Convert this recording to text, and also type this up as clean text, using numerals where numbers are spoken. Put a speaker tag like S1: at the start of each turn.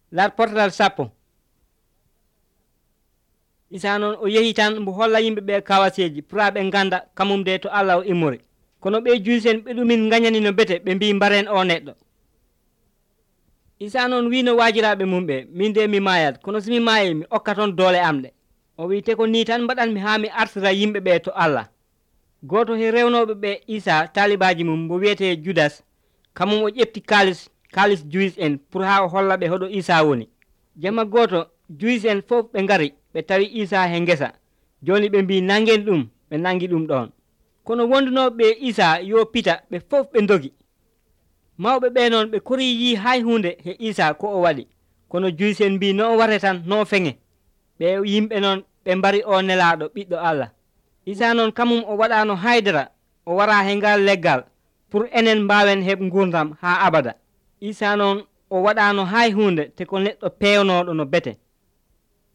S1: lar portal 10. Isa noon o yehi tan mbo holla yimɓe ɓe kawaseji pour ɓe ganda kamum de to Allah o immori. Kono ɓe juusen ɓe ɗumin gañani no bete ɓe mbi mbaren o neɗɗo. Isa noon wino wajiraɓe mum ɓe, min de mi mayat, kono somi maayi mi okka toon doole am de. O wi te ko ni tan mbaɗanmi ha mi artira yimɓe ɓe to Allah. Goto he rewnoɓe ɓe Isa talibaji mum mbo wiyete Judas, kamum o ƴefti kalis juis en pour ha o holla ɓe hoɗo Isa woni. Jamma goto juis en fof ɓe ngari ɓe tawi Isa he ngesa, joni ɓe mbi nangen ɗum, ɓe nangi ɗum ɗon. Kono wondunoɓe ɓe Isa yo pita ɓe fof ɓe dogi. Mawɓe ɓe noon ɓe kori yi hay hunde he Isa ko o waɗi, kono juis en mbi no ware tan no feŋe. Ɓe yimɓe noon ɓe mbari o nelaɗo ɓiɗɗo Allah. Isa noon kamum o waɗano haydara, o wara he ngal leggal pour enen mbawen heɓ gurdam ha abada. Isa noon o waɗano hay hunde te ko neɗɗo pewnoɗo no bete.